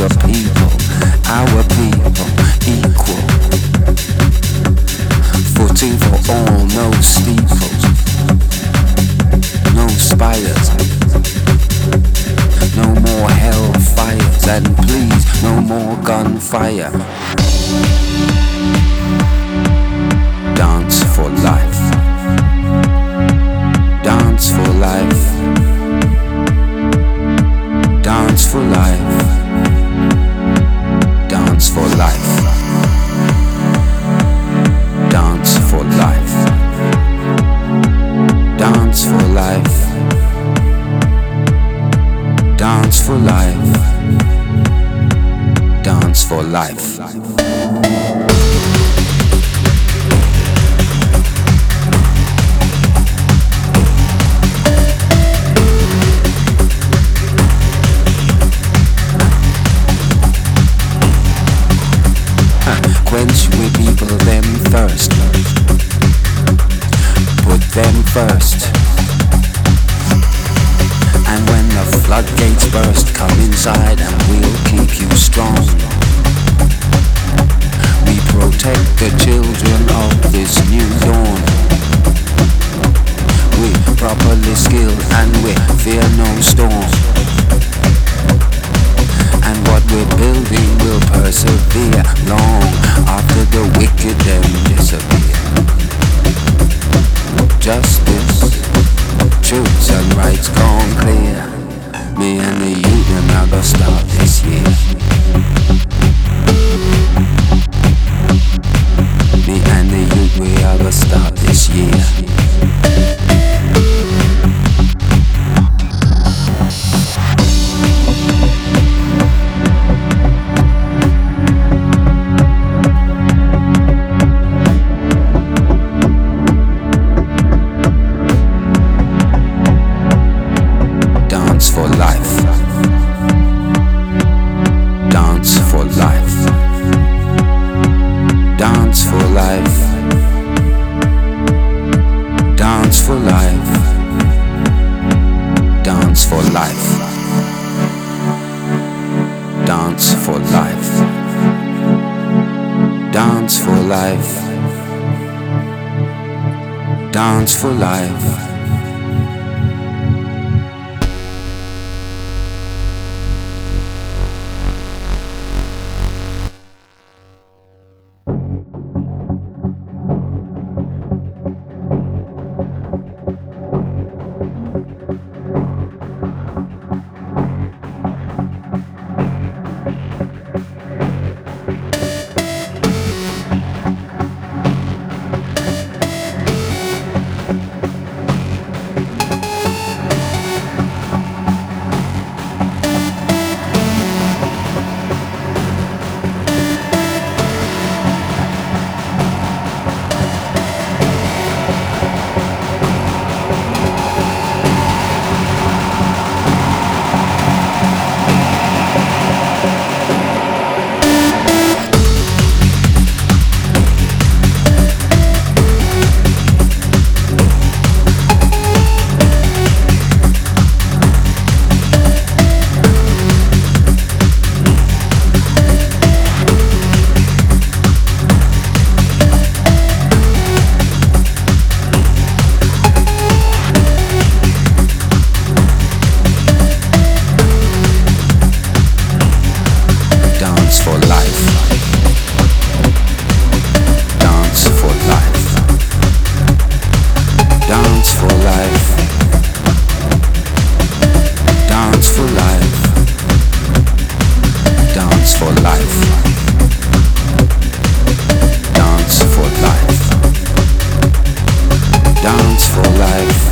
our people equal. Footing for all, no steeples, no spires, no more hellfires, and please, no more gunfire. Dance for life. Dance for life. Dance for life. Dance for life. Dance for life. Dance for life. Dance for life. Dance for life. Quench we people them thirst. Put them first. And when the floodgates burst, come inside and we'll keep you strong. We protect the children of this new dawn. We properly skilled and we fear no storm. And what we're building will persevere long after the wicked them disappear. Justice, truths and rights gone clear. Me and the youth and I gonna start this year. Me and the youth we are gonna start this year. Dance for life. Dance for life.